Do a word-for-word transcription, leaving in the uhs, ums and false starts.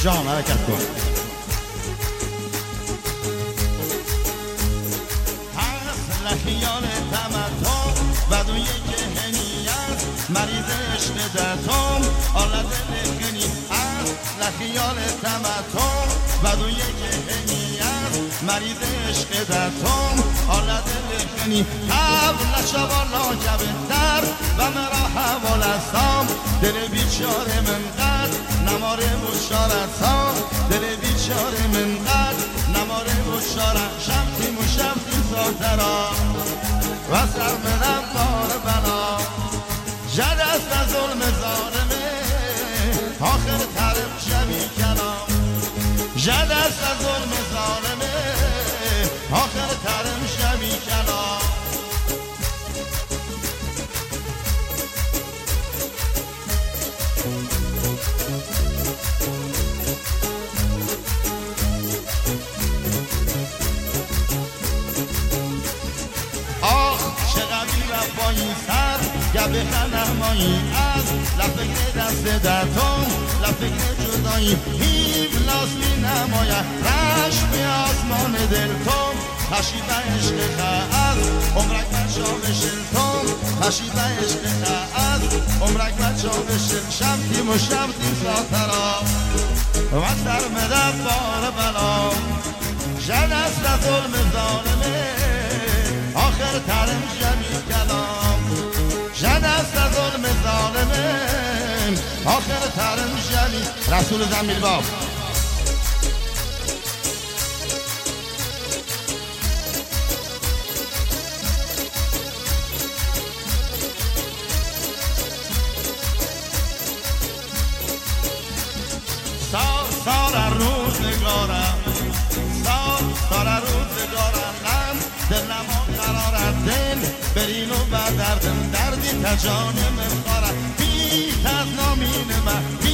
جان حرکت کن. لخیال تمتم بدوی که هنیت مریض عشق دتم آلت لخنی از لخیال تمتم بدوی که هنیت مریض عشق دتم آلت لخنی قبل شبالا کبتر و مرا حوالستم دل بیچاره من قد نمار بشارتم دل بیچاره من قد نمار بشارت شمتی مشمتی ساترا و سر منم بار بلا جد است از ظلم ظالمه آخر طرف شبی کلام جد است از ظلم ظالمه آخر طرف شبی کلام با این سر گبه خنمایی از لفکر دست دتم لفکر جدایی هیو لاسمی نماید رشم آسمان دلتم تشیب عشق خواهد عمرک بچا بشلتم تشیب عشق خواهد عمرک بچا بشل شمتی مشمتی ساترا و سر مدد بار بلا جد است از ظلم ظالمه آخر ترم جمی کلام جد است از ظلم ظالمه آخر ترم جمی رسول زمیل باب سال سال روزگارم سال سال روزگارم غم دلم قرارت دل برین و بردردم دردی تجان من خارم بیت از نامین من